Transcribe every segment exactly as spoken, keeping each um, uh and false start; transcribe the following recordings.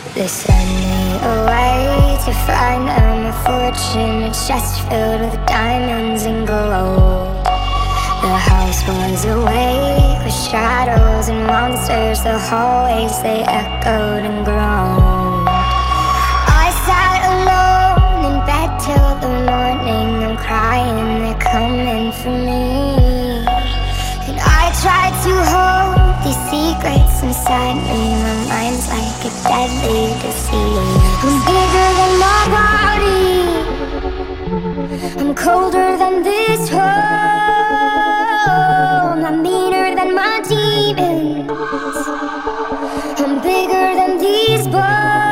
They send me away to find them a fortune, a chest filled with diamonds and gold. The house was awake with shadows and monsters. The hallways, they echoed and groaned. I sat alone in bed till the morning. I'm crying, they're coming for me. And I tried to hold these secrets inside me. My mind's like a deadly disease. I'm bigger than my body, I'm colder than this home. I'm meaner than my demons, I'm bigger than these bones.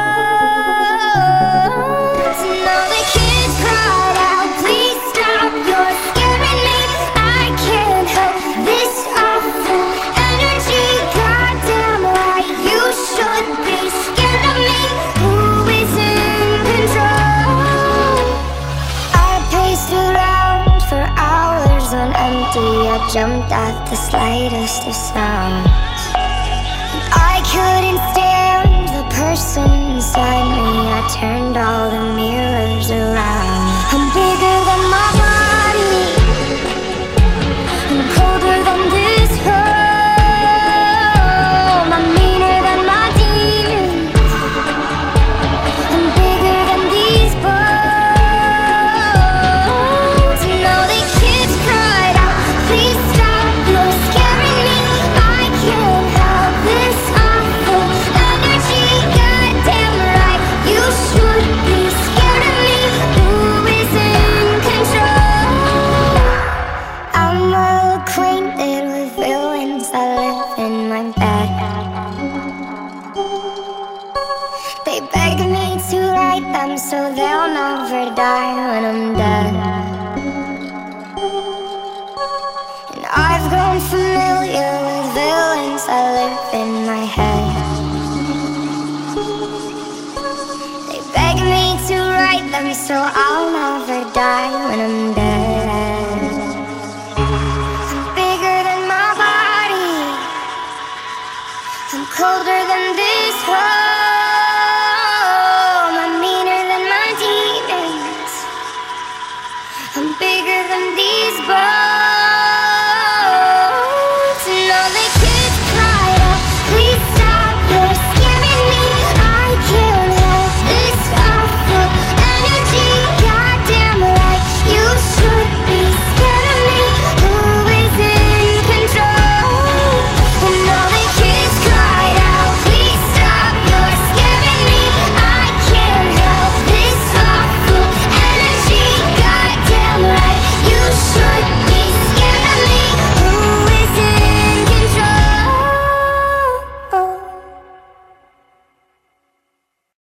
And all the kids cried out, please stop, you're scaring me. I can't help this awful energy. Goddamn right, you should be scared of me. Who is in control? I paced around for hours on empty. I jumped at the slightest of sounds. I couldn't stand the person inside me. I turned all the mirrors around. I'm bigger than my body, I'm colder than this home. I'm meaner than my demons, I'm bigger than these bones. And all the kids cried out, please stop, you're scaring me. I can't help this awful energy. Goddamn right, you should be scared of me. Who is in control? I'm well acquainted with villains that live in my bed. They beg me to write them so they'll never die when I'm dead. And I've grown familiar with villains that live in my head. They beg me to write them so I'll never die when I'm dead.